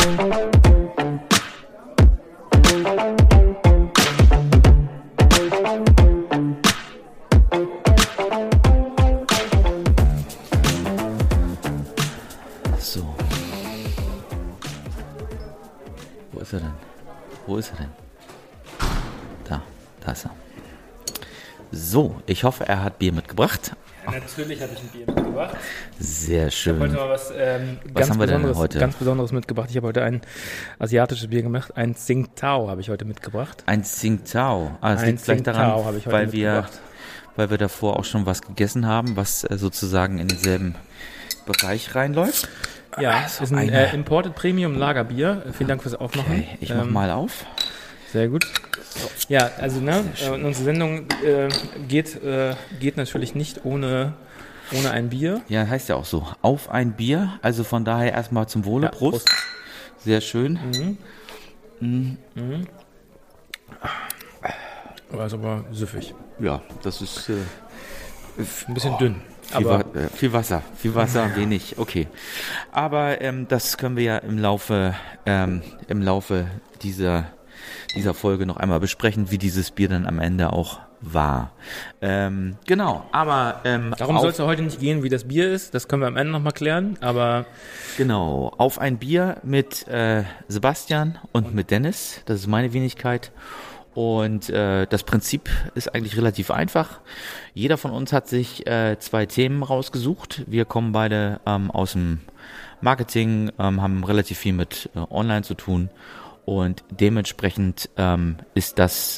So. Wo ist er denn? Wo ist er denn? Da ist er. So, ich hoffe, er hat Bier mitgebracht. Ja, natürlich hatte ich ein Bier mitgebracht. Sehr schön. Ich habe heute mal was haben wir denn heute? Ganz Besonderes mitgebracht. Ich habe heute ein asiatisches Bier gemacht. Ein Tsingtao habe ich heute mitgebracht. Ein Tsingtao. Das liegt vielleicht daran, weil wir davor auch schon was gegessen haben, was sozusagen in denselben Bereich reinläuft. Ja, es ist ein Imported Premium Lagerbier. Vielen Dank fürs Aufmachen. Okay, ich mach mal auf. Sehr gut. Ja, also unsere Sendung geht natürlich nicht ohne ein Bier. Ja, heißt ja auch so. Auf ein Bier. Also von daher erstmal zum Wohle. Ja, Prost. Sehr schön. Aber ist aber süffig. Ja, das ist ein bisschen dünn. Viel Wasser, wenig. Okay. Aber das können wir ja im Laufe dieser Folge noch einmal besprechen, wie dieses Bier dann am Ende auch war. Genau, aber darum soll es ja heute nicht gehen, wie das Bier ist. Das können wir am Ende nochmal klären, aber genau, auf ein Bier mit Sebastian und mit Dennis. Das ist meine Wenigkeit. Und das Prinzip ist eigentlich relativ einfach. Jeder von uns hat sich 2 Themen rausgesucht. Wir kommen beide aus dem Marketing, haben relativ viel mit Online zu tun. Und dementsprechend ist das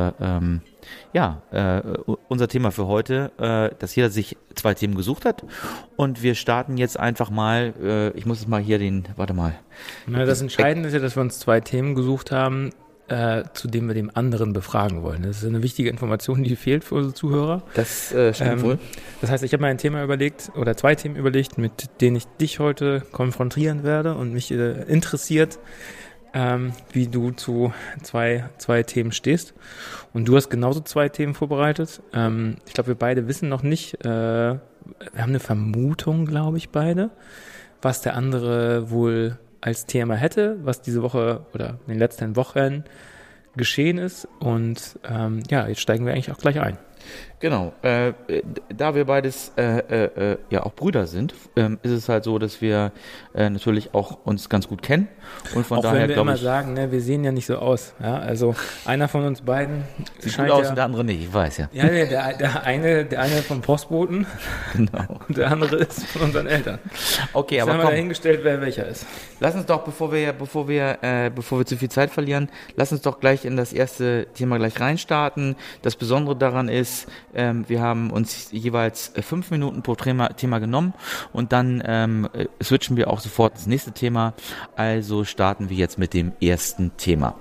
unser Thema für heute, dass jeder sich 2 Themen gesucht hat. Und wir starten jetzt einfach mal, ich muss jetzt mal hier das Entscheidende ist ja, dass wir uns 2 Themen gesucht haben, zu denen wir den anderen befragen wollen. Das ist eine wichtige Information, die fehlt für unsere Zuhörer. Das stimmt wohl. Das heißt, ich habe mir ein Thema überlegt, oder 2 Themen überlegt, mit denen ich dich heute konfrontieren werde und mich interessiert, wie du zu zwei Themen stehst. Und du hast genauso 2 Themen vorbereitet. Ich glaube, wir beide wissen noch nicht, wir haben eine Vermutung, glaube ich, beide, was der andere wohl als Thema hätte, was diese Woche oder in den letzten Wochen geschehen ist. Und jetzt steigen wir eigentlich auch gleich ein. Genau, da wir beides auch Brüder sind, ist es halt so, dass wir natürlich auch uns ganz gut kennen und von auch daher wenn wir immer sagen, wir sehen ja nicht so aus. Ja? Also einer von uns beiden sieht gut aus und der andere nicht, ich weiß ja. Ja, der eine vom Postboten, genau. Und der andere ist von unseren Eltern. Okay, jetzt aber haben wir dahingestellt, wer welcher ist. Lass uns doch, bevor wir zu viel Zeit verlieren, lass uns doch gleich in das erste Thema gleich reinstarten. Das Besondere daran ist, wir haben uns jeweils 5 Minuten pro Thema genommen und dann switchen wir auch sofort ins nächste Thema. Also starten wir jetzt mit dem ersten Thema.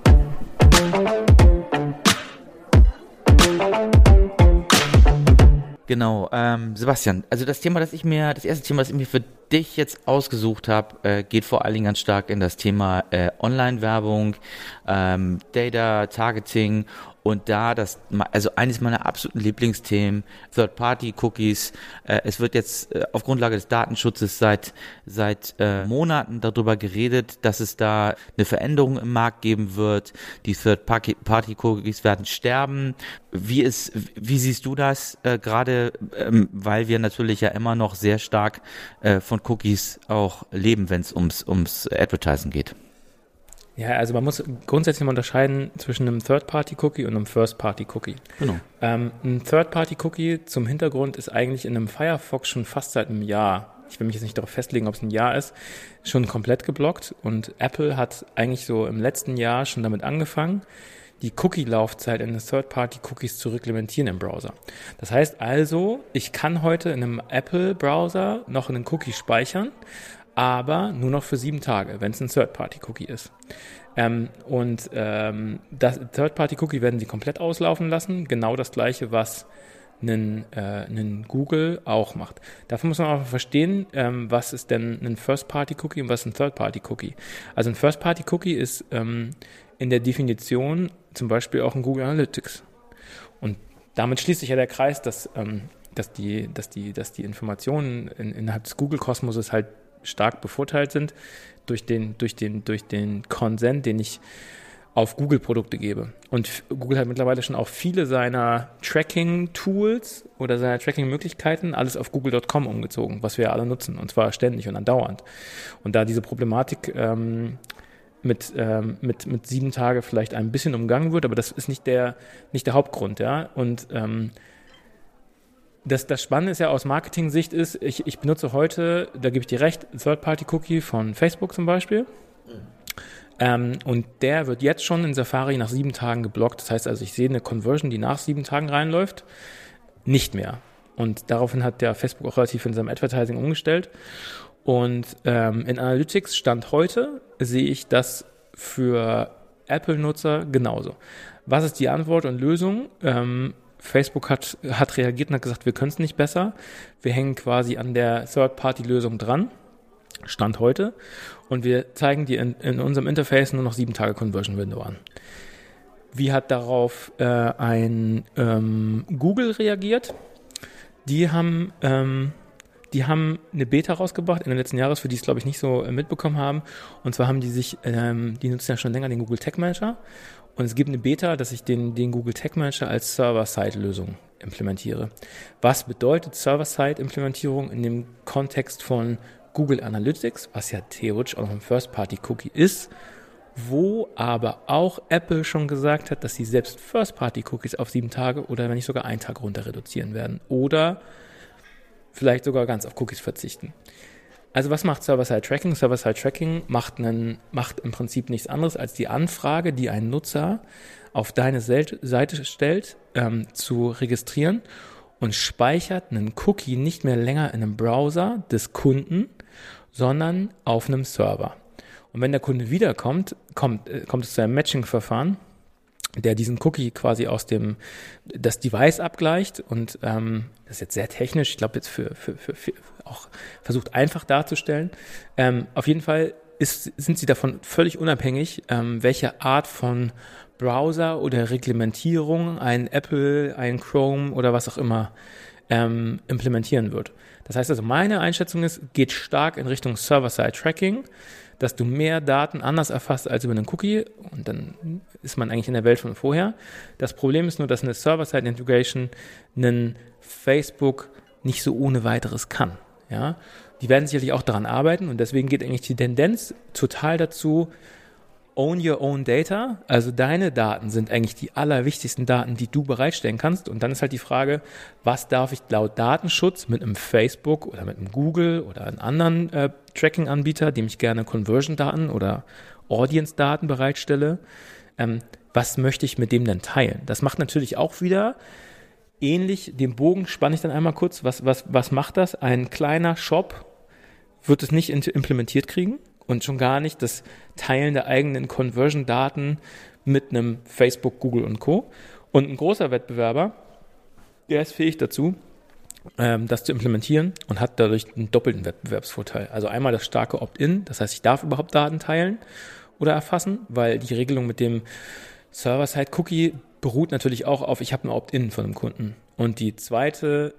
Genau, Sebastian, also das erste Thema, das ich mir für dich jetzt ausgesucht habe, geht vor allen Dingen ganz stark in das Thema Online-Werbung, Data, Targeting und da eines meiner absoluten Lieblingsthemen, Third-Party-Cookies. Es wird jetzt auf Grundlage des Datenschutzes seit Monaten darüber geredet, dass es da eine Veränderung im Markt geben wird. Die Third-Party-Cookies werden sterben. Wie siehst du das gerade, weil wir natürlich ja immer noch sehr stark von Cookies auch leben, wenn es ums Advertising geht? Ja, also man muss grundsätzlich mal unterscheiden zwischen einem Third-Party-Cookie und einem First-Party-Cookie. Genau. Ein Third-Party-Cookie zum Hintergrund ist eigentlich in einem Firefox schon fast seit einem Jahr, ich will mich jetzt nicht darauf festlegen, ob es ein Jahr ist, schon komplett geblockt. Und Apple hat eigentlich so im letzten Jahr schon damit angefangen, die Cookie-Laufzeit in den Third-Party-Cookies zu reglementieren im Browser. Das heißt also, ich kann heute in einem Apple-Browser noch einen Cookie speichern, aber nur noch für 7 Tage, wenn es ein Third-Party-Cookie ist. Das Third-Party-Cookie werden sie komplett auslaufen lassen. Genau das Gleiche, was einen Google auch macht. Dafür muss man aber verstehen, was ist denn ein First-Party-Cookie und was ist ein Third-Party-Cookie. Also ein First-Party-Cookie ist in der Definition zum Beispiel auch ein Google Analytics. Und damit schließt sich ja der Kreis, dass die Informationen innerhalb des Google-Kosmoses halt stark bevorteilt sind. durch den Consent, den ich auf Google-Produkte gebe. Und Google hat mittlerweile schon auch viele seiner Tracking-Tools oder seiner Tracking-Möglichkeiten alles auf google.com umgezogen, was wir alle nutzen, und zwar ständig und andauernd. Und da diese Problematik mit 7 Tage vielleicht ein bisschen umgangen wird, aber das ist nicht der Hauptgrund, ja. Und das Spannende ist ja aus Marketing-Sicht ist, ich benutze heute, da gebe ich dir recht, Third-Party-Cookie von Facebook zum Beispiel. Und der wird jetzt schon in Safari nach 7 Tagen geblockt. Das heißt also, ich sehe eine Conversion, die nach 7 Tagen reinläuft, nicht mehr. Und daraufhin hat der Facebook auch relativ in seinem Advertising umgestellt. Und in Analytics Stand heute sehe ich das für Apple-Nutzer genauso. Was ist die Antwort und Lösung? Facebook hat reagiert und hat gesagt, wir können es nicht besser. Wir hängen quasi an der Third-Party-Lösung dran. Stand heute. Und wir zeigen dir in unserem Interface nur noch 7 Tage Conversion Window an. Wie hat darauf ein Google reagiert? Die haben eine Beta rausgebracht Ende letzten Jahres, für die es, glaube ich, nicht so mitbekommen haben. Und zwar haben die nutzen ja schon länger den Google Tag Manager. Und es gibt eine Beta, dass ich den Google Tag Manager als Server-Side-Lösung implementiere. Was bedeutet Server-Side-Implementierung in dem Kontext von Google Analytics, was ja theoretisch auch noch ein First-Party-Cookie ist, wo aber auch Apple schon gesagt hat, dass sie selbst First-Party-Cookies auf 7 Tage oder wenn nicht sogar 1 Tag runter reduzieren werden oder vielleicht sogar ganz auf Cookies verzichten. Also was macht Server-Side-Tracking? Server-Side-Tracking macht im Prinzip nichts anderes als die Anfrage, die ein Nutzer auf deine Seite stellt, zu registrieren und speichert einen Cookie nicht mehr länger in einem Browser des Kunden, sondern auf einem Server. Und wenn der Kunde wiederkommt, kommt es zu einem Matching-Verfahren, der diesen Cookie quasi aus das Device abgleicht und das ist jetzt sehr technisch, ich glaube jetzt für auch versucht einfach darzustellen. Auf jeden Fall sind sie davon völlig unabhängig, welche Art von Browser oder Reglementierung ein Apple, ein Chrome oder was auch immer implementieren wird. Das heißt also, meine Einschätzung geht stark in Richtung Server-Side-Tracking, dass du mehr Daten anders erfasst als über einen Cookie und dann ist man eigentlich in der Welt von vorher. Das Problem ist nur, dass eine Server-Side-Integration einen Facebook nicht so ohne weiteres kann. Ja? Die werden sicherlich auch daran arbeiten und deswegen geht eigentlich die Tendenz total dazu, own your own data, also deine Daten sind eigentlich die allerwichtigsten Daten, die du bereitstellen kannst. Und dann ist halt die Frage, was darf ich laut Datenschutz mit einem Facebook oder mit einem Google oder einem anderen Tracking-Anbieter, dem ich gerne Conversion-Daten oder Audience-Daten bereitstelle, was möchte ich mit dem denn teilen? Das macht natürlich auch wieder ähnlich, den Bogen spanne ich dann einmal kurz. Was macht das? Ein kleiner Shop wird es nicht implementiert kriegen. Und schon gar nicht das Teilen der eigenen Conversion-Daten mit einem Facebook, Google und Co. Und ein großer Wettbewerber, der ist fähig dazu, das zu implementieren und hat dadurch einen doppelten Wettbewerbsvorteil. Also einmal das starke Opt-in, das heißt, ich darf überhaupt Daten teilen oder erfassen, weil die Regelung mit dem Server-Side-Cookie beruht natürlich auch auf, ich habe ein Opt-in von einem Kunden. Und die zweite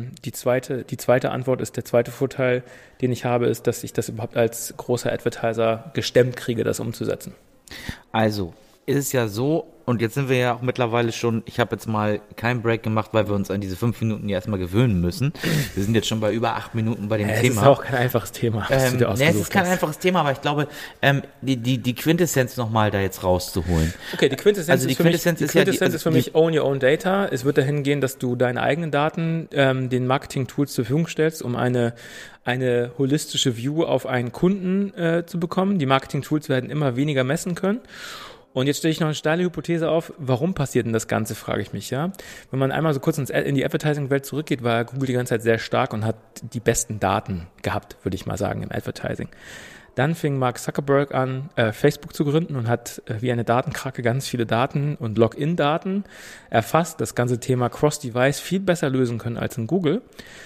Antwort ist, der zweite Vorteil, den ich habe, ist, dass ich das überhaupt als großer Advertiser gestemmt kriege, das umzusetzen. Also, ist es ja so, und jetzt sind wir ja auch mittlerweile schon, ich habe jetzt mal keinen Break gemacht, weil wir uns an diese 5 Minuten ja erstmal gewöhnen müssen. Wir sind jetzt schon bei über 8 Minuten bei dem Thema. Es ist auch kein einfaches Thema, was du dir ausgesucht hast. Es ist kein einfaches Thema, aber ich glaube, die Quintessenz nochmal da jetzt rauszuholen. Okay, die Quintessenz ist für mich own your own data. Es wird dahin gehen, dass du deine eigenen Daten den Marketing-Tools zur Verfügung stellst, um eine holistische View auf einen Kunden zu bekommen. Die Marketing-Tools werden immer weniger messen können. Und jetzt stelle ich noch eine steile Hypothese auf, warum passiert denn das Ganze, frage ich mich, ja. Wenn man einmal so kurz in die Advertising-Welt zurückgeht, war Google die ganze Zeit sehr stark und hat die besten Daten gehabt, würde ich mal sagen, im Advertising. Dann fing Mark Zuckerberg an, Facebook zu gründen und hat wie eine Datenkrake ganz viele Daten und Login-Daten erfasst, das ganze Thema Cross-Device viel besser lösen können als in Google.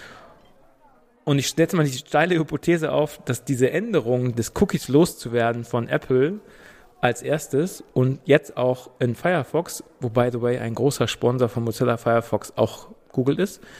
Und ich stelle jetzt mal die steile Hypothese auf, dass diese Änderung des Cookies loszuwerden von Apple als erstes und jetzt auch in Firefox, wo by the way ein großer Sponsor von Mozilla Firefox auch Google ist,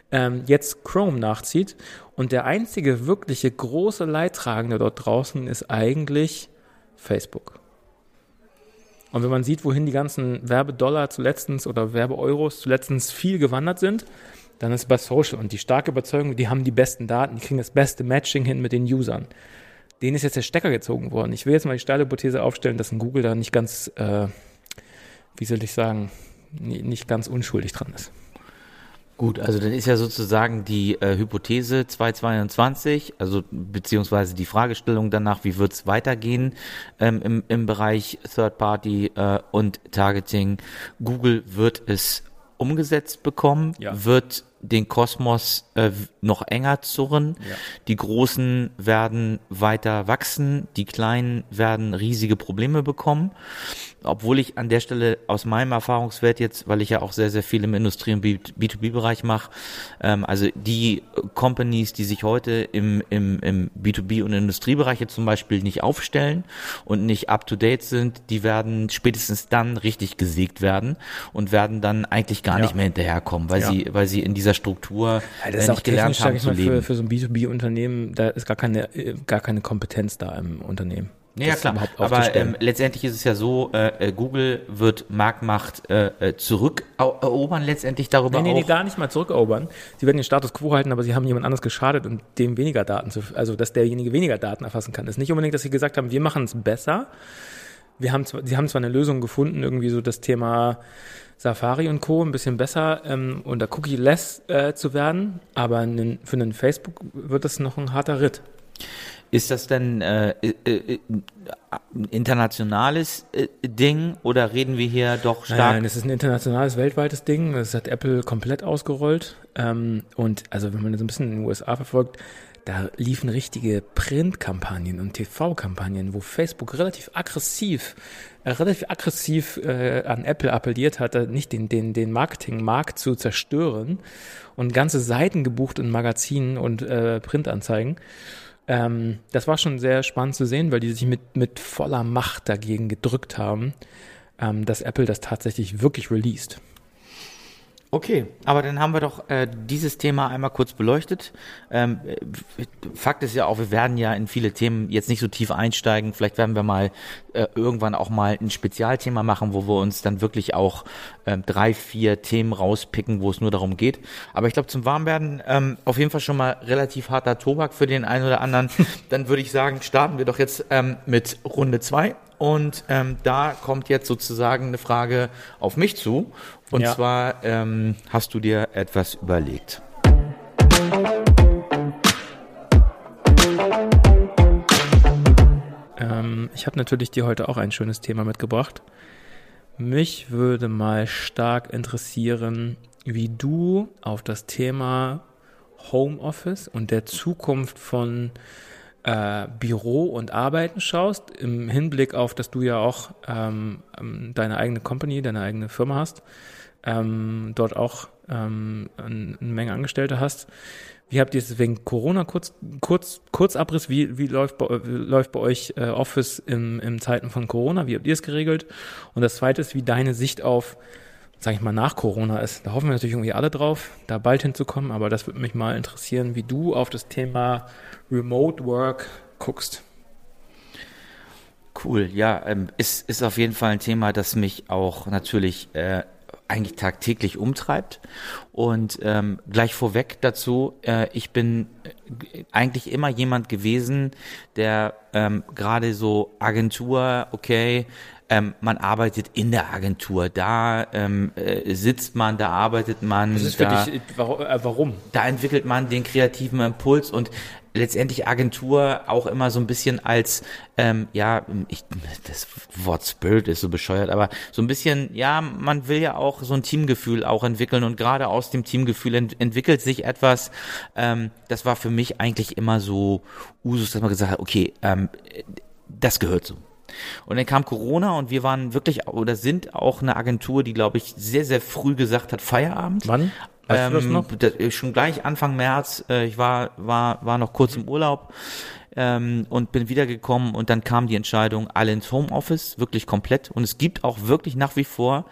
jetzt Chrome nachzieht. Und der einzige wirkliche große Leidtragende dort draußen ist eigentlich Facebook. Und wenn man sieht, wohin die ganzen Werbedollar zuletztens oder Werbeeuros zuletztens viel gewandert sind, dann ist es bei Social. Und die starke Überzeugung, die haben die besten Daten, die kriegen das beste Matching hin mit den Usern. Denen ist jetzt der Stecker gezogen worden. Ich will jetzt mal die steile Hypothese aufstellen, dass ein Google da nicht ganz, wie soll ich sagen, nicht ganz unschuldig dran ist. Gut, also dann ist ja sozusagen die Hypothese 2022, also beziehungsweise die Fragestellung danach, wie wird es weitergehen im Bereich Third Party und Targeting. Google wird es umgesetzt bekommen, wird den Kosmos noch enger zurren. Ja. Die Großen werden weiter wachsen, die Kleinen werden riesige Probleme bekommen. Obwohl ich an der Stelle aus meinem Erfahrungswert jetzt, weil ich ja auch sehr, sehr viel im Industrie- und B2B-Bereich mache, also die Companies, die sich heute im B2B- und Industriebereich jetzt zum Beispiel nicht aufstellen und nicht up-to-date sind, die werden spätestens dann richtig gesägt werden und werden dann eigentlich gar nicht mehr hinterherkommen, weil sie in dieser Struktur nicht gelernt haben zu leben. Für so ein B2B-Unternehmen, da ist gar keine Kompetenz da im Unternehmen. Ja, klar, aber letztendlich ist es ja so, Google wird Marktmacht zurückerobern letztendlich darüber auch. Nee, gar nicht mal zurückerobern. Sie werden den Status quo halten, aber sie haben jemand anders geschadet und dem weniger Daten also dass derjenige weniger Daten erfassen kann. Das ist nicht unbedingt, dass sie gesagt haben, wir machen es besser. Sie haben zwar eine Lösung gefunden, irgendwie so das Thema Safari und Co. ein bisschen besser unter Cookie-less zu werden, aber für einen Facebook wird das noch ein harter Ritt. Ist das denn internationales Ding oder reden wir hier doch stark? Nein, es ist ein internationales, weltweites Ding. Das hat Apple komplett ausgerollt. Und also wenn man das ein bisschen in den USA verfolgt, da liefen richtige Printkampagnen und TV-Kampagnen, wo Facebook relativ aggressiv an Apple appelliert hat, nicht den Marketingmarkt zu zerstören und ganze Seiten gebucht in Magazinen und Printanzeigen. Das war schon sehr spannend zu sehen, weil die sich mit voller Macht dagegen gedrückt haben, dass Apple das tatsächlich wirklich released. Okay, aber dann haben wir doch dieses Thema einmal kurz beleuchtet. Fakt ist ja auch, wir werden ja in viele Themen jetzt nicht so tief einsteigen. Vielleicht werden wir mal irgendwann auch mal ein Spezialthema machen, wo wir uns dann wirklich auch 3-4 Themen rauspicken, wo es nur darum geht. Aber ich glaube, zum Warmwerden auf jeden Fall schon mal relativ harter Tobak für den einen oder anderen. Dann würde ich sagen, starten wir doch jetzt mit Runde 2. Und da kommt jetzt sozusagen eine Frage auf mich zu. Und zwar hast du dir etwas überlegt. Ich habe natürlich dir heute auch ein schönes Thema mitgebracht. Mich würde mal stark interessieren, wie du auf das Thema Homeoffice und der Zukunft von Büro und Arbeiten schaust, im Hinblick auf, dass du ja auch deine eigene Company, deine eigene Firma hast, dort auch eine Menge Angestellte hast. Wie habt ihr es wegen Corona, kurz Abriss, wie läuft bei euch Office in Zeiten von Corona, wie habt ihr es geregelt? Und das Zweite ist, wie deine Sicht auf, sag ich mal, nach Corona ist. Da hoffen wir natürlich irgendwie alle drauf, da bald hinzukommen, aber das würde mich mal interessieren, wie du auf das Thema Remote Work guckst. Cool, ja, ist auf jeden Fall ein Thema, das mich auch natürlich eigentlich tagtäglich umtreibt. Und gleich vorweg dazu, ich bin eigentlich immer jemand gewesen, der gerade so Agentur, man arbeitet in der Agentur, da sitzt man, da arbeitet man. Das ist für dich, warum? Da entwickelt man den kreativen Impuls und letztendlich Agentur auch immer so ein bisschen als, das Wort Spirit ist so bescheuert, aber so ein bisschen, man will ja auch so ein Teamgefühl auch entwickeln und gerade aus dem Teamgefühl entwickelt sich etwas, das war für mich eigentlich immer so Usus, dass man gesagt hat, okay, das gehört so. Und dann kam Corona und wir waren wirklich oder sind auch eine Agentur, die, glaube ich, sehr, sehr früh gesagt hat, Feierabend. Wann? Weißt du das noch? Schon gleich Anfang März. Ich war noch kurz im Urlaub und bin wiedergekommen und dann kam die Entscheidung, alle ins Homeoffice, wirklich komplett. Und es gibt auch wirklich nach wie vor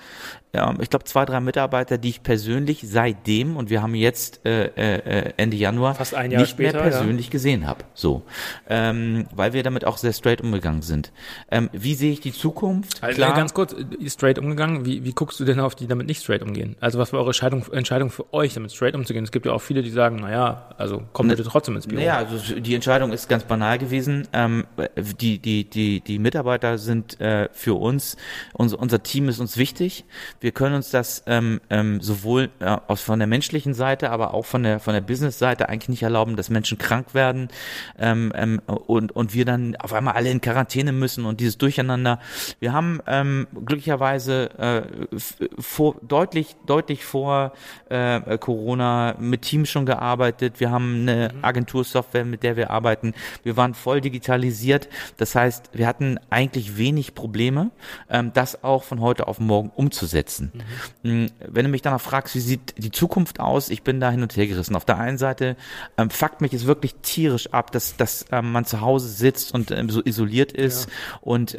ich glaube 2, 3 Mitarbeiter, die ich persönlich seitdem, und wir haben jetzt Ende Januar, fast ein Jahr nicht später, mehr persönlich gesehen habe. So, weil wir damit auch sehr straight umgegangen sind. Wie sehe ich die Zukunft? Also Klar, ganz kurz, straight umgegangen, wie guckst du denn auf die damit nicht straight umgehen? Also was war eure Entscheidung für euch, damit straight umzugehen? Es gibt ja auch viele, die sagen, naja, also kommt bitte trotzdem ins Büro. Naja, also die Entscheidung ist ganz banal gewesen. Die Mitarbeiter sind für uns, unser Team ist uns wichtig. Wir können uns das sowohl von der menschlichen Seite, aber auch von der Business-Seite eigentlich nicht erlauben, dass Menschen krank werden und wir dann auf einmal alle in Quarantäne müssen und dieses Durcheinander. Wir haben glücklicherweise deutlich vor Corona mit Teams schon gearbeitet. Wir haben eine Agentursoftware, mit der wir arbeiten. Wir waren voll digitalisiert. Das heißt, wir hatten eigentlich wenig Probleme, das auch von heute auf morgen umzusetzen. Wenn du mich danach fragst, wie sieht die Zukunft aus, ich bin da hin und her gerissen. Auf der einen Seite fuckt mich es wirklich tierisch ab, dass man zu Hause sitzt und so isoliert ist und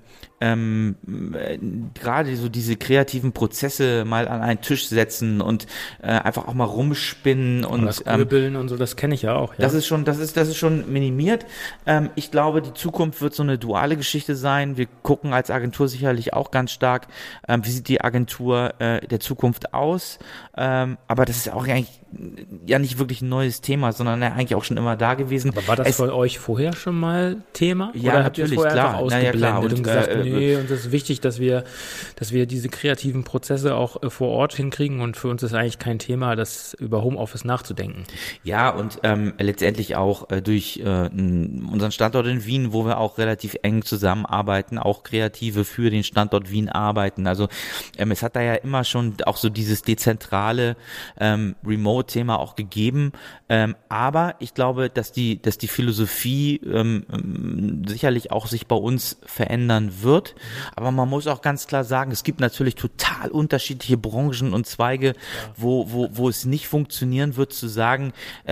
gerade so diese kreativen Prozesse mal an einen Tisch setzen und einfach auch mal rumspinnen und das Grübeln und so, das kenne ich ja auch. Ja. Das ist schon minimiert. Ich glaube, die Zukunft wird so eine duale Geschichte sein. Wir gucken als Agentur sicherlich auch ganz stark, wie sieht die Agentur der Zukunft aus. Aber das ist auch eigentlich ja nicht wirklich ein neues Thema, sondern eigentlich auch schon immer da gewesen. Aber war das für euch vorher schon mal Thema? Ja, oder natürlich, habt ihr es vorher klar. einfach ausgeblendet klar. Und gesagt, nee, uns ist wichtig, dass wir diese kreativen Prozesse auch vor Ort hinkriegen und für uns ist eigentlich kein Thema, das über Homeoffice nachzudenken. Ja, und letztendlich auch durch unseren Standort in Wien, wo wir auch relativ eng zusammenarbeiten, auch Kreative für den Standort Wien arbeiten. Also es hat da ja immer schon auch so dieses dezentrale Remote-Thema auch gegeben. Aber ich glaube, dass die Philosophie sicherlich auch sich bei uns verändern wird. Aber man muss auch ganz klar sagen, es gibt natürlich total unterschiedliche Branchen und Zweige, wo es nicht funktionieren wird, zu sagen,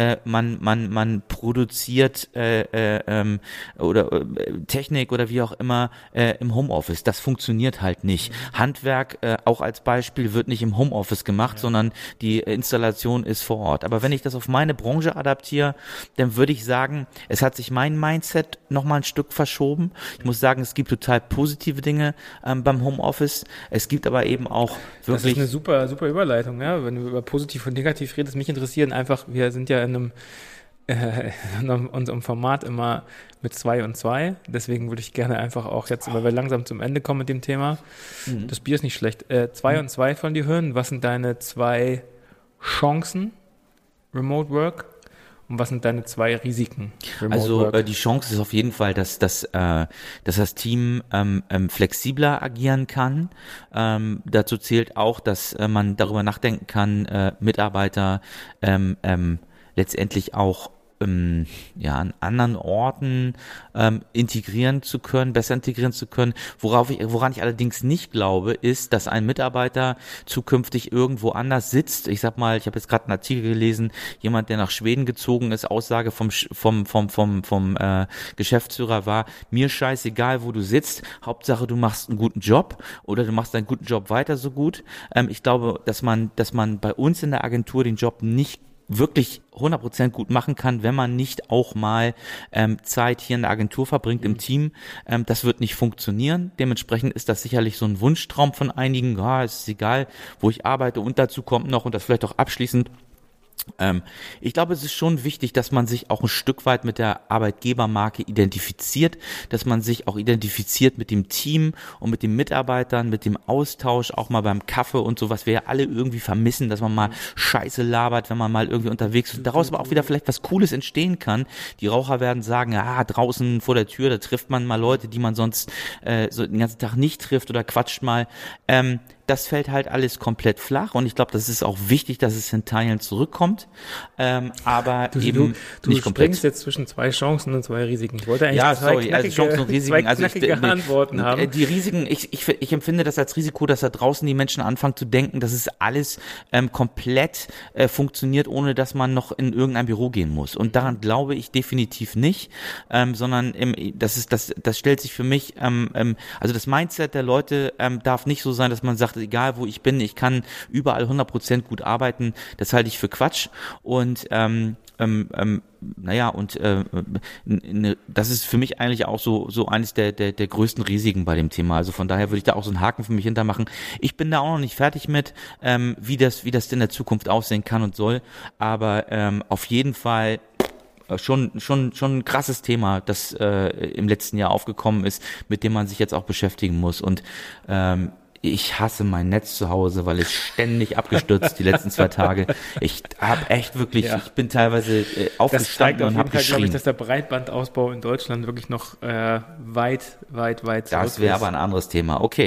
man produziert oder Technik oder wie auch immer im Homeoffice. Das funktioniert halt nicht. Handwerk, auch als Beispiel, wird nicht im Homeoffice gemacht, sondern die Installation ist vor Ort. Aber wenn ich das auf meine Branche adaptiere, dann würde ich sagen, es hat sich mein Mindset nochmal ein Stück verschoben. Ich muss sagen, es gibt total positive Dinge beim Homeoffice. Es gibt aber eben auch wirklich... Das ist eine super, super Überleitung, ja. Wenn du über positiv und negativ redest, mich interessieren einfach, wir sind ja in unserem Format immer mit 2 und 2. Deswegen würde ich gerne einfach auch jetzt, weil wir langsam zum Ende kommen mit dem Thema, das Bier ist nicht schlecht, 2 und 2 von dir hören. Was sind deine 2 Chancen, Remote Work? Und was sind deine 2 Risiken? Also die Chance ist auf jeden Fall, dass das Team flexibler agieren kann. Dazu zählt auch, dass man darüber nachdenken kann, Mitarbeiter letztendlich auch an anderen Orten integrieren zu können, besser integrieren zu können. Woran ich allerdings nicht glaube, ist, dass ein Mitarbeiter zukünftig irgendwo anders sitzt. Ich sag mal, ich habe jetzt gerade einen Artikel gelesen, jemand, der nach Schweden gezogen ist, Aussage vom Geschäftsführer war, mir scheißegal, wo du sitzt, Hauptsache du machst einen guten Job oder du machst deinen guten Job weiter so gut. Ich glaube, dass man bei uns in der Agentur den Job nicht wirklich 100% gut machen kann, wenn man nicht auch mal Zeit hier in der Agentur verbringt im Team. Das wird nicht funktionieren. Dementsprechend ist das sicherlich so ein Wunschtraum von einigen. Ja, es ist egal, wo ich arbeite. Und dazu kommt noch, und das vielleicht auch abschließend, ich glaube, es ist schon wichtig, dass man sich auch ein Stück weit mit der Arbeitgebermarke identifiziert, dass man sich auch identifiziert mit dem Team und mit den Mitarbeitern, mit dem Austausch, auch mal beim Kaffee und so, was wir ja alle irgendwie vermissen, dass man mal Scheiße labert, wenn man mal irgendwie unterwegs ist, daraus aber auch wieder vielleicht was Cooles entstehen kann. Die Raucher werden sagen, ja, draußen vor der Tür, da trifft man mal Leute, die man sonst so den ganzen Tag nicht trifft oder quatscht mal. Das fällt halt alles komplett flach und ich glaube, das ist auch wichtig, dass es in Teilen zurückkommt, aber du nicht komplett. Du springst jetzt zwischen 2 Chancen und 2 Risiken. Ich wollte eigentlich Chancen und Risiken. Antworten haben. Die Risiken, ich empfinde das als Risiko, dass da draußen die Menschen anfangen zu denken, dass es alles komplett funktioniert, ohne dass man noch in irgendein Büro gehen muss. Und daran glaube ich definitiv nicht, sondern das stellt sich für mich, also das Mindset der Leute darf nicht so sein, dass man sagt, egal wo ich bin, ich kann überall 100% gut arbeiten, das halte ich für Quatsch und das ist für mich eigentlich auch so eines der größten Risiken bei dem Thema. Also von daher würde ich da auch so einen Haken für mich hintermachen. Ich bin da auch noch nicht fertig mit, wie das in der Zukunft aussehen kann und soll, aber auf jeden Fall schon ein krasses Thema, das im letzten Jahr aufgekommen ist, mit dem man sich jetzt auch beschäftigen muss. Und ich hasse mein Netz zu Hause, weil es ständig abgestürzt die letzten 2 Tage. Ich habe echt wirklich, ich bin teilweise aufgestanden und habe geschrien. Das zeigt auf jeden Fall, glaube ich, dass der Breitbandausbau in Deutschland wirklich noch weit zurück ist. Das wäre aber ein anderes Thema. Okay.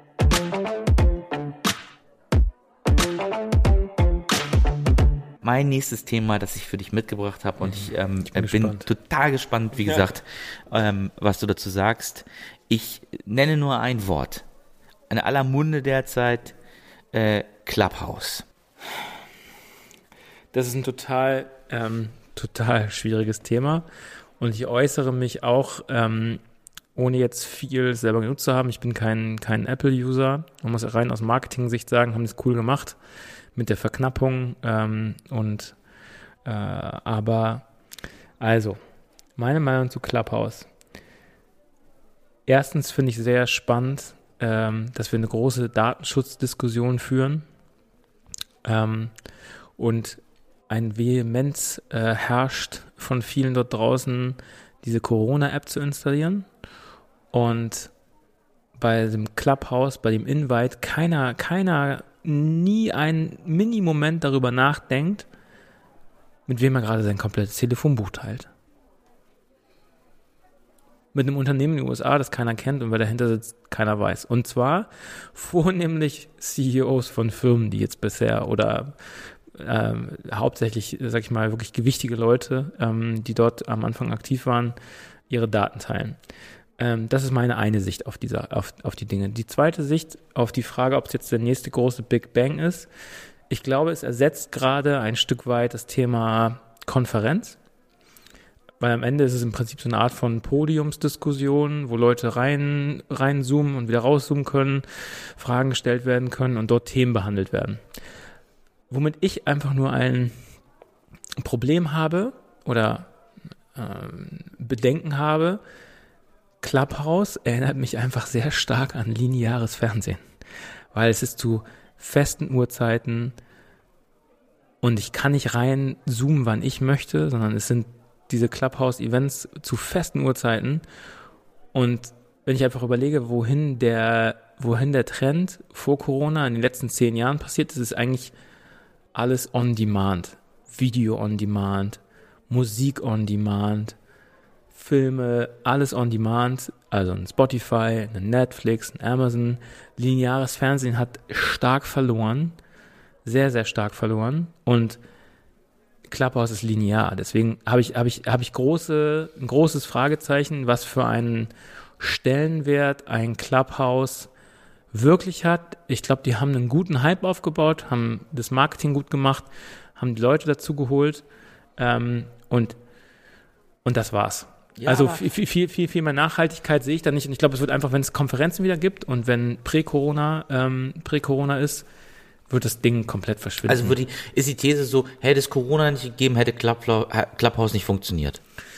Mein nächstes Thema, das ich für dich mitgebracht habe, und ich bin total gespannt, wie gesagt, was du dazu sagst. Ich nenne nur ein Wort. In aller Munde derzeit, Clubhouse. Das ist ein total schwieriges Thema und ich äußere mich auch, ohne jetzt viel selber genutzt zu haben. Ich bin kein Apple-User. Man muss rein aus Marketing-Sicht sagen, haben das cool gemacht mit der Verknappung aber also, meine Meinung zu Clubhouse. Erstens finde ich sehr spannend, dass wir eine große Datenschutzdiskussion führen und ein Vehemenz herrscht von vielen dort draußen, diese Corona-App zu installieren. Und bei dem Clubhouse, bei dem Invite, keiner nie einen Mini-Moment darüber nachdenkt, mit wem er gerade sein komplettes Telefonbuch teilt. Mit einem Unternehmen in den USA, das keiner kennt und wer dahinter sitzt, keiner weiß. Und zwar vornehmlich CEOs von Firmen, die jetzt bisher oder hauptsächlich, sag ich mal, wirklich gewichtige Leute, die dort am Anfang aktiv waren, ihre Daten teilen. Das ist meine eine Sicht auf die Dinge. Die zweite Sicht auf die Frage, ob es jetzt der nächste große Big Bang ist. Ich glaube, es ersetzt gerade ein Stück weit das Thema Konferenz. Weil am Ende ist es im Prinzip so eine Art von Podiumsdiskussion, wo Leute reinzoomen und wieder rauszoomen können, Fragen gestellt werden können und dort Themen behandelt werden. Womit ich einfach nur ein Problem habe oder Bedenken habe, Clubhouse erinnert mich einfach sehr stark an lineares Fernsehen, weil es ist zu festen Uhrzeiten und ich kann nicht reinzoomen, wann ich möchte, sondern es sind diese Clubhouse-Events zu festen Uhrzeiten und wenn ich einfach überlege, wohin der Trend vor Corona in den letzten 10 Jahren passiert ist, ist eigentlich alles on demand. Video on demand, Musik on demand, Filme, alles on demand, also ein Spotify, ein Netflix, ein Amazon. Lineares Fernsehen hat stark verloren, sehr, sehr stark verloren und Clubhouse ist linear. Deswegen habe ich ein großes Fragezeichen, was für einen Stellenwert ein Clubhouse wirklich hat. Ich glaube, die haben einen guten Hype aufgebaut, haben das Marketing gut gemacht, haben die Leute dazu geholt und das war's. Ja, also viel mehr Nachhaltigkeit sehe ich da nicht. Und ich glaube, es wird einfach, wenn es Konferenzen wieder gibt und wenn Prä-Corona ist, wird das Ding komplett verschwinden. Also ist die These so, hätte es Corona nicht gegeben, hätte Clubhouse nicht funktioniert?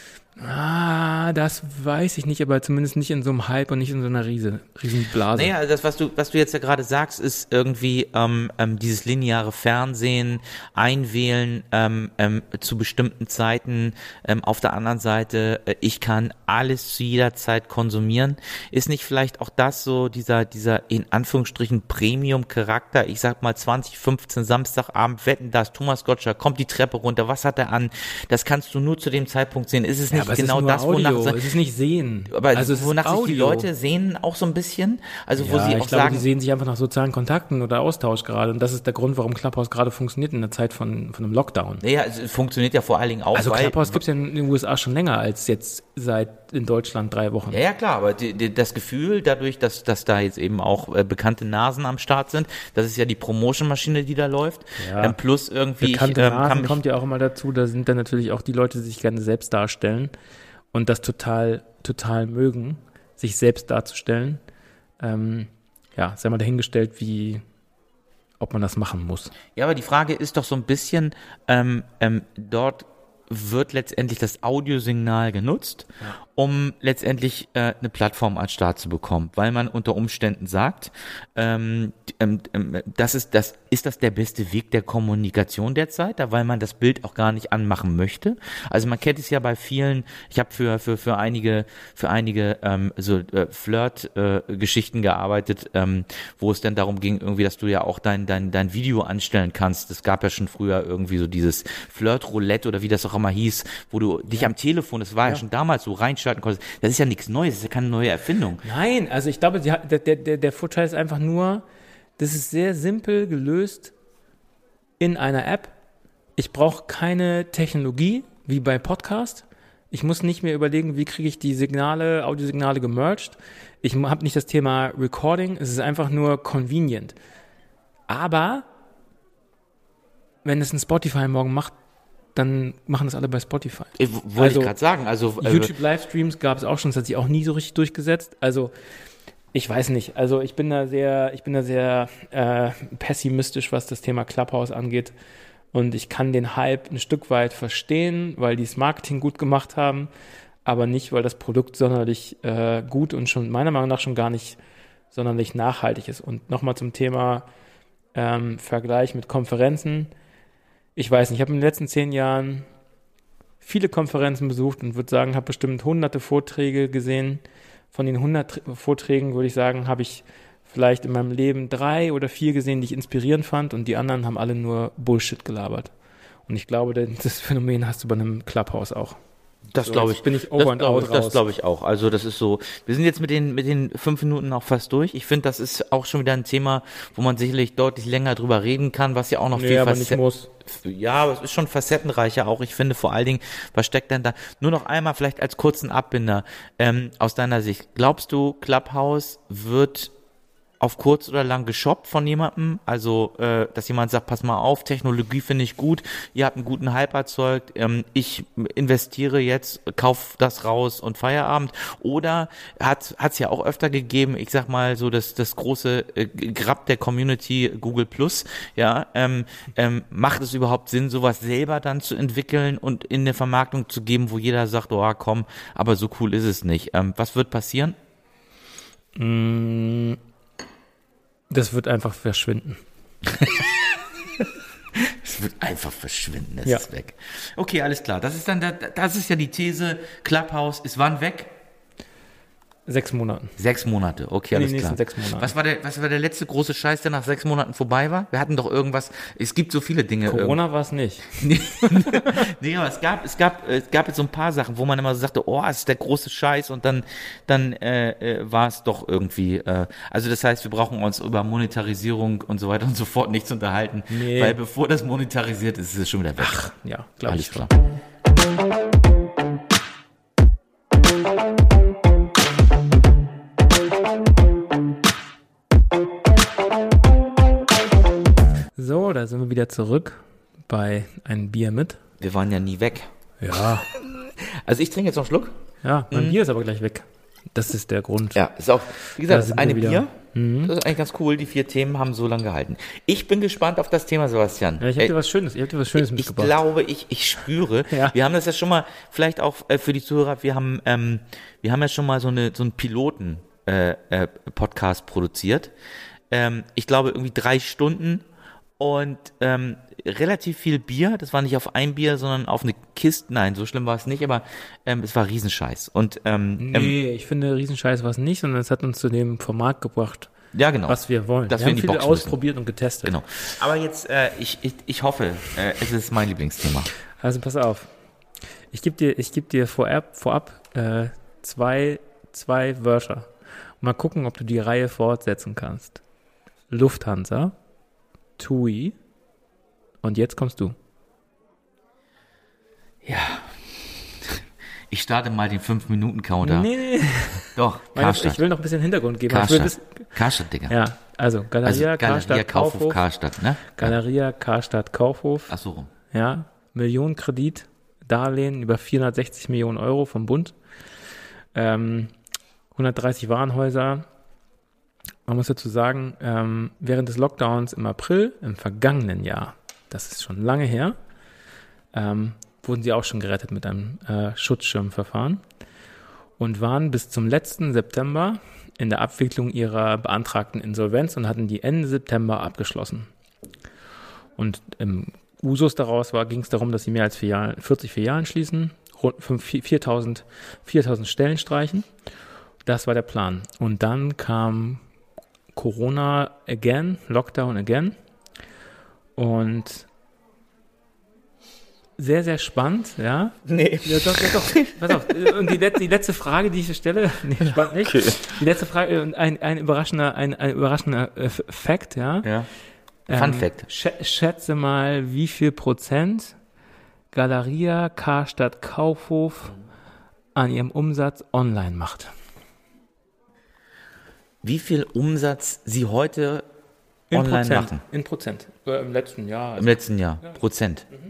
Das weiß ich nicht, aber zumindest nicht in so einem Hype und nicht in so einer riesen Blase. Naja, das, was du jetzt ja gerade sagst, ist irgendwie dieses lineare Fernsehen, Einwählen zu bestimmten Zeiten. Auf der anderen Seite, ich kann alles zu jeder Zeit konsumieren. Ist nicht vielleicht auch das so dieser in Anführungsstrichen Premium-Charakter? Ich sag mal 2015 Samstagabend, Wetten, das Thomas Gottschalk kommt die Treppe runter. Was hat er an? Das kannst du nur zu dem Zeitpunkt sehen. Ist es nicht genau das, wonach es ist nicht sehen. Aber also wonach sich die Leute sehen auch so ein bisschen? Also wo sie auch sagen, die sehen sich einfach nach sozialen Kontakten oder Austausch gerade. Und das ist der Grund, warum Clubhouse gerade funktioniert in der Zeit von einem Lockdown. Ja, es funktioniert ja vor allen Dingen auch. Also Clubhouse gibt es ja in den USA schon länger als jetzt seit in Deutschland 3 Wochen. Ja, klar, aber das Gefühl dadurch, dass da jetzt eben auch bekannte Nasen am Start sind, das ist ja die Promotion-Maschine, die da läuft. Ja. Plus irgendwie bekannte Nasen kommt ja auch immer dazu. Da sind dann natürlich auch die Leute, die sich gerne selbst darstellen und das total mögen, sich selbst darzustellen. ja, sei mal dahingestellt, ob man das machen muss. Ja, aber die Frage ist doch so ein bisschen, dort wird letztendlich das Audiosignal genutzt, um letztendlich eine Plattform als Start zu bekommen, weil man unter Umständen sagt, ist das der beste Weg der Kommunikation derzeit, da weil man das Bild auch gar nicht anmachen möchte. Also man kennt es ja bei vielen, ich habe für einige Flirt-Geschichten gearbeitet, wo es dann darum ging, irgendwie, dass du ja auch dein Video anstellen kannst. Es gab ja schon früher irgendwie so dieses Flirt-Roulette oder wie das auch immer hieß, wo du dich am Telefon, das war ja schon damals so reinschalten konntest. Das ist ja nichts Neues, das ist ja keine neue Erfindung. Nein, also ich glaube, der Vorteil ist einfach nur, das ist sehr simpel gelöst in einer App. Ich brauche keine Technologie wie bei Podcast. Ich muss nicht mehr überlegen, wie kriege ich die Audiosignale gemerged. Ich habe nicht das Thema Recording. Es ist einfach nur convenient. Aber wenn es ein Spotify morgen macht, dann machen das alle bei Spotify. Wollte ich gerade sagen. Also YouTube-Livestreams gab es auch schon, das hat sich auch nie so richtig durchgesetzt. Also ich weiß nicht. Also ich bin da sehr pessimistisch, was das Thema Clubhouse angeht. Und ich kann den Hype ein Stück weit verstehen, weil die das Marketing gut gemacht haben, aber nicht, weil das Produkt sonderlich gut und schon meiner Meinung nach schon gar nicht sonderlich nachhaltig ist. Und nochmal zum Thema Vergleich mit Konferenzen. Ich weiß nicht, ich habe in den letzten 10 Jahren viele Konferenzen besucht und würde sagen, habe bestimmt hunderte Vorträge gesehen. Von den 100 Vorträgen würde ich sagen, habe ich vielleicht in meinem Leben 3 oder 4 gesehen, die ich inspirierend fand, und die anderen haben alle nur Bullshit gelabert. Und ich glaube, das Phänomen hast du bei einem Clubhouse auch. Das glaube ich. Bin ich over and out raus. Das glaube ich auch. Also das ist so, wir sind jetzt mit den 5 Minuten auch fast durch. Ich finde, das ist auch schon wieder ein Thema, wo man sicherlich deutlich länger drüber reden kann, was ja auch noch viel aber nicht muss. Ja, aber es ist schon facettenreicher auch. Ich finde vor allen Dingen, was steckt denn da? Nur noch einmal vielleicht als kurzen Abbinder aus deiner Sicht. Glaubst du, Clubhouse wird auf kurz oder lang geshoppt von jemandem? Also, dass jemand sagt, pass mal auf, Technologie finde ich gut, ihr habt einen guten Hype erzeugt, ich investiere jetzt, kauf das raus und Feierabend. Oder hat's ja auch öfter gegeben, ich sag mal so, das große Grab der Community Google Plus, ja, macht es überhaupt Sinn, sowas selber dann zu entwickeln und in eine Vermarktung zu geben, wo jeder sagt, oh komm, aber so cool ist es nicht. Was wird passieren? Das wird einfach verschwinden. Es wird einfach verschwinden, es ist weg. Okay, alles klar. Das ist ja die These, Clubhouse ist wann weg? 6 Monaten. 6 Monate, okay, alles klar. In den nächsten 6 Monaten. Was war der letzte große Scheiß, der nach 6 Monaten vorbei war? Wir hatten doch irgendwas, es gibt so viele Dinge. Corona war es nicht. Nee, aber es gab jetzt so ein paar Sachen, wo man immer so sagte, oh, es ist der große Scheiß, und dann war es doch irgendwie, also das heißt, wir brauchen uns über Monetarisierung und so weiter und so fort nicht zu unterhalten, weil bevor das monetarisiert ist, ist es schon wieder weg. Ach, ja, glaube ich. Klar. So, da sind wir wieder zurück bei einem Bier mit. Wir waren ja nie weg. Ja. Also ich trinke jetzt noch einen Schluck. Ja, mein Bier ist aber gleich weg. Das ist der Grund. Ja, ist auch, wie gesagt, das ist eine wieder. Bier. Das ist eigentlich ganz cool. Die 4 Themen haben so lange gehalten. Ich bin gespannt auf das Thema, Sebastian. Ja, ich habe dir was Schönes mitgebracht. Ich glaube, ich spüre, wir haben das ja schon mal, vielleicht auch für die Zuhörer, wir haben ja schon mal so einen Piloten Podcast produziert. Ich glaube irgendwie 3 Stunden und relativ viel Bier. Das war nicht auf ein Bier, sondern auf eine Kiste. Nein, so schlimm war es nicht, aber es war Riesenscheiß. Und nee, ich finde, Riesenscheiß war es nicht, sondern es hat uns zu dem Format gebracht, ja, genau, was wir wollen. Dass wir haben in die viele Box ausprobiert und getestet. Genau. Aber jetzt, ich hoffe, es ist mein Lieblingsthema. Also pass auf. Ich geb dir vorab 2 Wörter. Mal gucken, ob du die Reihe fortsetzen kannst. Lufthansa, TUI, und jetzt kommst du. Ja. Ich starte mal den 5-Minuten-Counter. Nee. Doch, Karstadt. Ich will noch ein bisschen Hintergrund geben. Karstadt, Digga. Ja, also Galeria, Karstadt, Kaufhof. Karstadt, ne? Galeria, Karstadt, Kaufhof. Ach so rum. Ja, Millionenkredit, Darlehen über 460 Millionen Euro vom Bund. 130 Warenhäuser. man muss dazu sagen, während des Lockdowns im April, im vergangenen Jahr, das ist schon lange her, wurden sie auch schon gerettet mit einem Schutzschirmverfahren und waren bis zum letzten September in der Abwicklung ihrer beantragten Insolvenz und hatten die Ende September abgeschlossen. Und im Usus daraus ging es darum, dass sie mehr als 40 Filialen schließen, rund 4.000 Stellen streichen. Das war der Plan. Und dann kam Corona again, Lockdown again. Und sehr, sehr spannend, ja. Nee. Ja, doch. Pass auf. Und die letzte Frage, die ich stelle, nee, spannend nicht. Okay. Die letzte Frage, ein überraschender Fact, ja. Ja. Fun Fact. Schätze mal, wie viel Prozent Galeria, Karstadt, Kaufhof an ihrem Umsatz online macht. Wie viel Umsatz sie heute online machen? In Prozent. Im letzten Jahr. Also. Im letzten Jahr. Ja. Prozent. Mhm.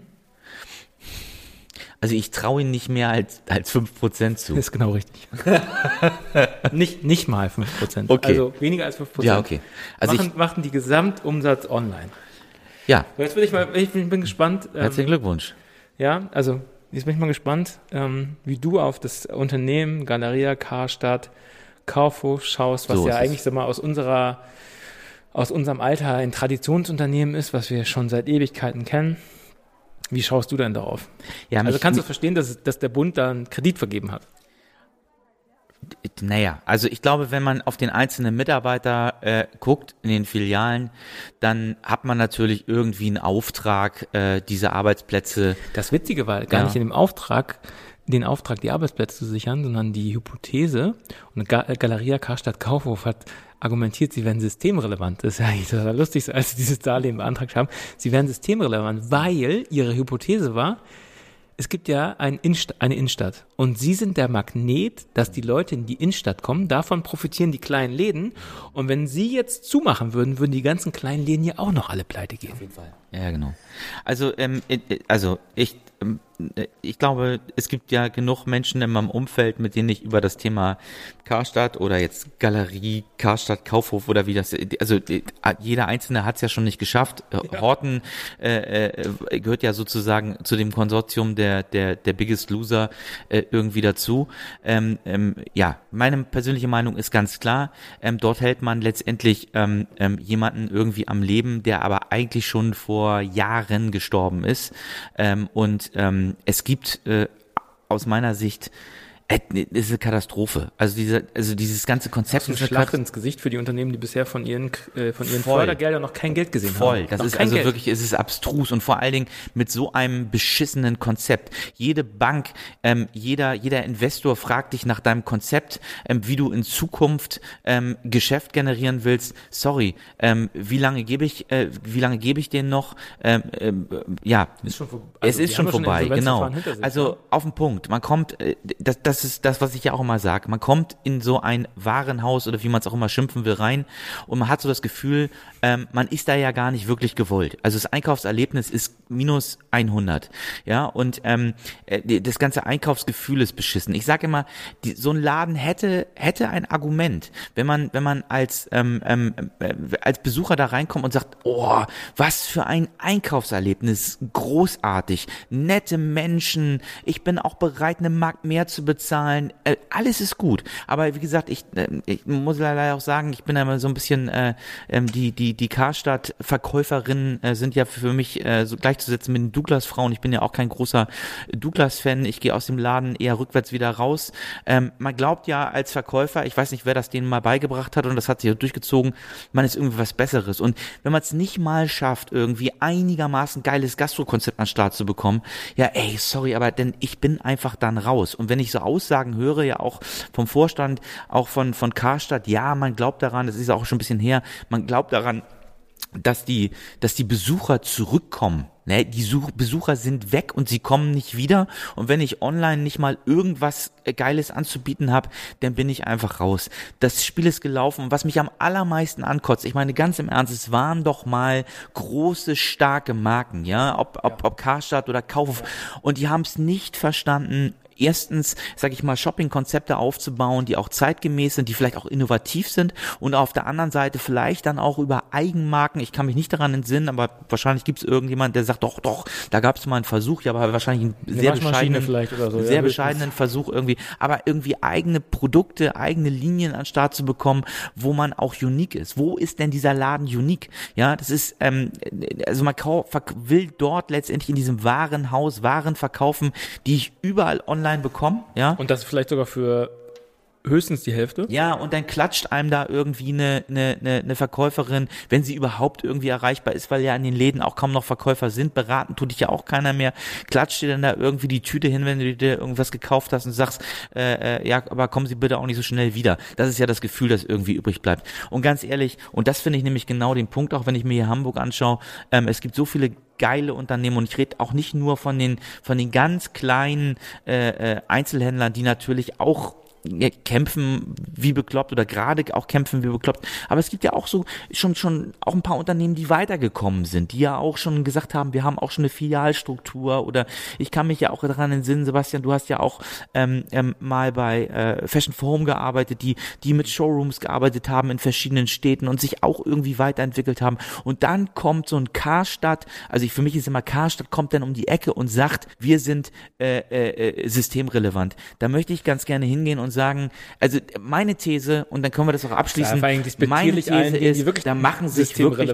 Also ich traue ihnen nicht mehr als 5% zu. Das ist genau richtig. nicht mal 5%. Okay. Also weniger als 5%. Ja, okay. Also machen die Gesamtumsatz online. Ja. Jetzt bin gespannt. Herzlichen Glückwunsch. Ja, also jetzt bin ich mal gespannt, wie du auf das Unternehmen Galeria, Karstadt, Kaufhof schaust, was so ja eigentlich, sag mal, aus unserem Alter ein Traditionsunternehmen ist, was wir schon seit Ewigkeiten kennen. Wie schaust du denn darauf? Ja, also kannst du verstehen, dass der Bund da einen Kredit vergeben hat? Naja, also ich glaube, wenn man auf den einzelnen Mitarbeiter guckt in den Filialen, dann hat man natürlich irgendwie einen Auftrag, diese Arbeitsplätze. Das Witzige war gar nicht in dem Auftrag, die Arbeitsplätze zu sichern, sondern die Hypothese, und Galeria, Karstadt, Kaufhof hat argumentiert, sie werden systemrelevant. Das ist ja eigentlich total lustig, als sie dieses Darlehen beantragt haben. Sie werden systemrelevant, weil ihre Hypothese war, es gibt ja eine Innenstadt und sie sind der Magnet, dass die Leute in die Innenstadt kommen. Davon profitieren die kleinen Läden. Und wenn sie jetzt zumachen würden, würden die ganzen kleinen Läden ja auch noch alle pleite gehen. Auf jeden Fall. Ja, genau. Also ich glaube, es gibt ja genug Menschen in meinem Umfeld, mit denen ich über das Thema Karstadt oder jetzt Galerie, Karstadt, Kaufhof oder wie das, also jeder Einzelne hat es ja schon nicht geschafft. Ja. Horten gehört ja sozusagen zu dem Konsortium der Biggest Loser irgendwie dazu. Ja, meine persönliche Meinung ist ganz klar, dort hält man letztendlich jemanden irgendwie am Leben, der aber eigentlich schon vor Jahren gestorben ist. Es gibt aus meiner Sicht es ist eine Katastrophe. Also dieses ganze Konzept ist eine Schlag ins Gesicht für die Unternehmen, die bisher von ihren Fördergeldern noch kein Geld gesehen haben. Voll. Das ist also wirklich, es ist abstrus und vor allen Dingen mit so einem beschissenen Konzept. Jede Bank, jeder Investor fragt dich nach deinem Konzept, wie du in Zukunft Geschäft generieren willst. Sorry, wie lange gebe ich denen noch? Ja, es ist schon vorbei, genau. Also auf den Punkt. Man kommt, das ist das, was ich ja auch immer sage. Man kommt in so ein Warenhaus oder wie man es auch immer schimpfen will rein und man hat so das Gefühl, man ist da ja gar nicht wirklich gewollt. Also das Einkaufserlebnis ist minus 100. Ja, und das ganze Einkaufsgefühl ist beschissen. Ich sage immer, so ein Laden hätte ein Argument, wenn man als Besucher da reinkommt und sagt, oh, was für ein Einkaufserlebnis, großartig, nette Menschen, ich bin auch bereit, eine Mark mehr zu bezahlen, alles ist gut. Aber wie gesagt, ich muss leider auch sagen, ich bin da immer so ein bisschen, die Karstadt-Verkäuferinnen sind ja für mich so gleichzusetzen mit den Douglas-Frauen. Ich bin ja auch kein großer Douglas-Fan. Ich gehe aus dem Laden eher rückwärts wieder raus. Man glaubt ja als Verkäufer, ich weiß nicht, wer das denen mal beigebracht hat und das hat sich durchgezogen, man ist irgendwie was Besseres. Und wenn man es nicht mal schafft, irgendwie einigermaßen geiles Gastro-Konzept an den Start zu bekommen, ja ey, sorry, aber denn ich bin einfach dann raus. Und wenn ich so Aussagen höre, ja auch vom Vorstand, auch von Karstadt, ja, man glaubt daran, das ist auch schon ein bisschen her, man glaubt daran, dass die Besucher zurückkommen. Ne, die Besucher sind weg und sie kommen nicht wieder. Und wenn ich online nicht mal irgendwas Geiles anzubieten habe, dann bin ich einfach raus. Das Spiel ist gelaufen. Und was mich am allermeisten ankotzt, ich meine ganz im Ernst, es waren doch mal große, starke Marken, ja, ob Karstadt oder Kaufhof. Und die haben es nicht verstanden, erstens, sag ich mal, Shopping-Konzepte aufzubauen, die auch zeitgemäß sind, die vielleicht auch innovativ sind und auf der anderen Seite vielleicht dann auch über Eigenmarken, ich kann mich nicht daran entsinnen, aber wahrscheinlich gibt es irgendjemand, der sagt, doch, da gab es mal einen Versuch, ja, aber wahrscheinlich einen sehr bescheidenen, vielleicht oder so, sehr bescheidenen Versuch irgendwie, aber irgendwie eigene Produkte, eigene Linien an den Start zu bekommen, wo man auch unique ist. Wo ist denn dieser Laden unique? Ja, das ist, also man will dort letztendlich in diesem Warenhaus Waren verkaufen, die ich überall online bekomme, ja. Und das vielleicht sogar für höchstens die Hälfte? Ja, und dann klatscht einem da irgendwie eine Verkäuferin, wenn sie überhaupt irgendwie erreichbar ist, weil ja in den Läden auch kaum noch Verkäufer sind, beraten tut dich ja auch keiner mehr, klatscht dir dann da irgendwie die Tüte hin, wenn du dir irgendwas gekauft hast und sagst, ja, aber kommen Sie bitte auch nicht so schnell wieder. Das ist ja das Gefühl, das irgendwie übrig bleibt. Und ganz ehrlich, und das finde ich nämlich genau den Punkt, auch wenn ich mir hier Hamburg anschaue, es gibt so viele geile Unternehmen und ich rede auch nicht nur von den ganz kleinen Einzelhändlern, die natürlich auch kämpfen wie bekloppt oder gerade auch kämpfen wie bekloppt. Aber es gibt ja auch so schon auch ein paar Unternehmen, die weitergekommen sind, die ja auch schon gesagt haben, wir haben auch schon eine Filialstruktur oder ich kann mich ja auch daran entsinnen, Sebastian, du hast ja auch mal bei Fashion for Home gearbeitet, die mit Showrooms gearbeitet haben in verschiedenen Städten und sich auch irgendwie weiterentwickelt haben. Und dann kommt so ein Karstadt, also für mich ist immer Karstadt, kommt dann um die Ecke und sagt, wir sind systemrelevant. Da möchte ich ganz gerne hingehen und sagen, also meine These, und dann können wir das auch abschließen, meine These ist, da machen sich wirklich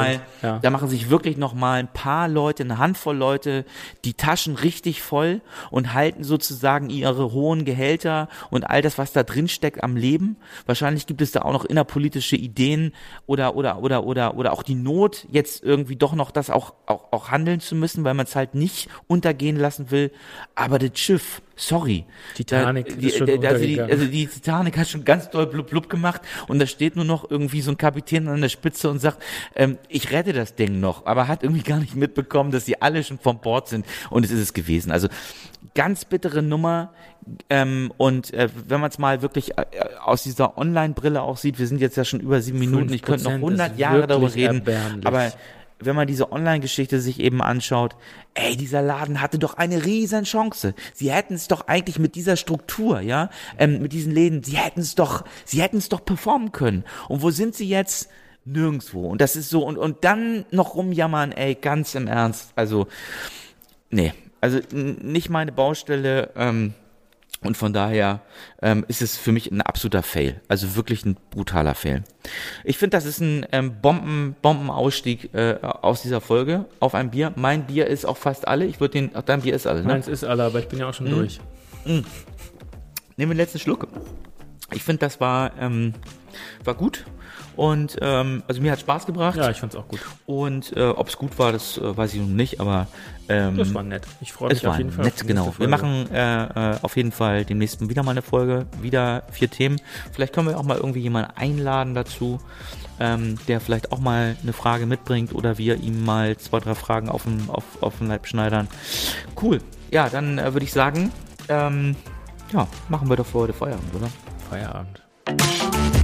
nochmal ein paar Leute, eine Handvoll Leute, die Taschen richtig voll und halten sozusagen ihre hohen Gehälter und all das, was da drin steckt, am Leben. Wahrscheinlich gibt es da auch noch innerpolitische Ideen oder auch die Not, jetzt irgendwie doch noch das auch handeln zu müssen, weil man es halt nicht untergehen lassen will. Aber das Schiff, sorry. Titanic ist schon untergegangen. Die Titanic hat schon ganz doll blub blub gemacht und da steht nur noch irgendwie so ein Kapitän an der Spitze und sagt, ich rette das Ding noch, aber hat irgendwie gar nicht mitbekommen, dass sie alle schon vom Bord sind und es ist es gewesen. Also ganz bittere Nummer und wenn man es mal wirklich aus dieser Online-Brille auch sieht, wir sind jetzt ja schon über 7 Minuten, ich könnte noch 100 Jahre darüber reden, aber wenn man diese Online-Geschichte sich eben anschaut, ey, dieser Laden hatte doch eine riesen Chance. Sie hätten es doch eigentlich mit dieser Struktur, ja, mit diesen Läden, sie hätten es doch performen können. Und wo sind sie jetzt? Nirgendwo. Und das ist so, und dann noch rumjammern, ey, ganz im Ernst. Also, nee, also nicht meine Baustelle, und von daher ist es für mich ein absoluter Fail. Also wirklich ein brutaler Fail. Ich finde, das ist ein Bombenausstieg aus dieser Folge auf ein Bier. Mein Bier ist auch fast alle. Dein Bier ist alle, ne? Meins ist alle, aber ich bin ja auch schon durch. Nehmen wir den letzten Schluck. Ich finde, das war gut. Und also mir hat Spaß gebracht. Ja, ich fand's auch gut. Und ob es gut war, das weiß ich noch nicht, aber das war nett. Ich freue mich auf jeden Fall. Nett, genau. Wir machen auf jeden Fall demnächst wieder mal eine Folge, wieder 4 Themen. Vielleicht können wir auch mal irgendwie jemanden einladen dazu, der vielleicht auch mal eine Frage mitbringt oder wir ihm mal 2, 3 Fragen auf den Leib schneidern. Cool. Ja, dann würde ich sagen, machen wir doch für heute Feierabend, oder? Feierabend.